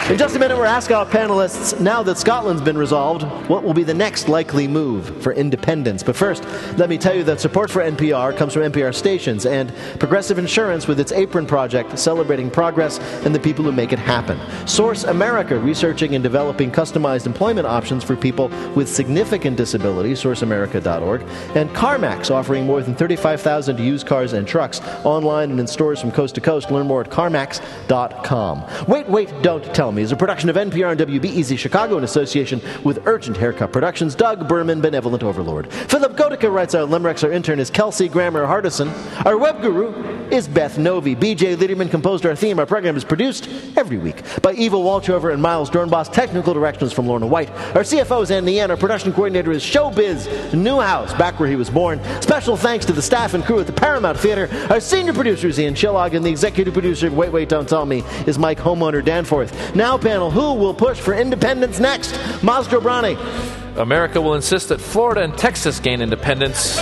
In just a minute, we'll ask our panelists, now that Scotland's been resolved, what will be the next likely move for independence? But first, let me tell you that support for NPR comes from NPR stations and Progressive Insurance with its Apron Project, celebrating progress and the people who make it happen. Source America, researching and developing customized employment options for people with significant disabilities, sourceamerica.org. And CarMax, offering more than 35,000 used cars and trucks online and in stores from coast to coast. Learn more at CarMax.com. Wait, Don't Tell Me is a production of NPR and WBEZ Chicago in association with Urgent Haircut Productions. Doug Berman, benevolent overlord. Philip Gotica writes our limericks. Our intern is Kelsey Grammer Hardison. Our web guru is Beth Novi. BJ Liederman composed our theme. Our program is produced every week by Eva Walchover and Miles Dornbos. Technical directions from Lorna White. Our CFO is Ann Nean. Our production coordinator is Showbiz Newhouse, back where he was born. Special thanks to the staff and crew at the Paramount Theater. Our senior producer is Ian Chillog, and the executive producer of Wait, Don't Tell Me is Mike Homeowner Danforth. Now, panel, who will push for independence next? Maz Jobrani. America will insist that Florida and Texas gain independence.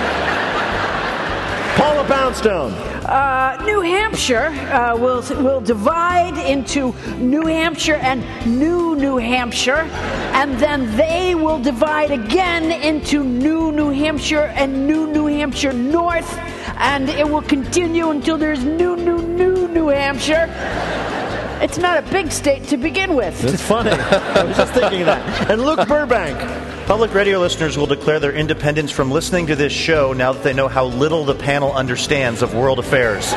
Paula Poundstone. New Hampshire will divide into New Hampshire and New Hampshire, and then they will divide again into New Hampshire and New Hampshire North, and it will continue until there's New Hampshire. It's not a big state to begin with. It's funny. I was just thinking that. And Luke Burbank. Public radio listeners will declare their independence from listening to this show now that they know how little the panel understands of world affairs.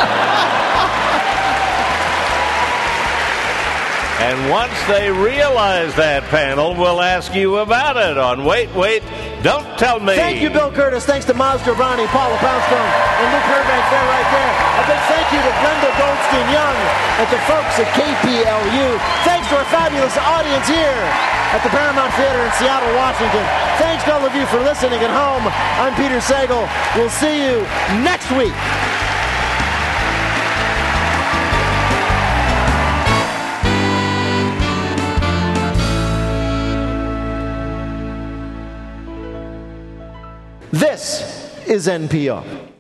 And once they realize that, panel, we'll ask you about it on Wait, Don't Tell Me. Thank you, Bill Curtis. Thanks to Maz Jobrani, Paula Poundstone, and Luke Burbank there, right there. A big thank you to Glenda Goldstein-Young and to folks at KPLU. Thanks to our fabulous audience here at the Paramount Theater in Seattle, Washington. Thanks to all of you for listening at home. I'm Peter Sagal. We'll see you next week. This is NPR.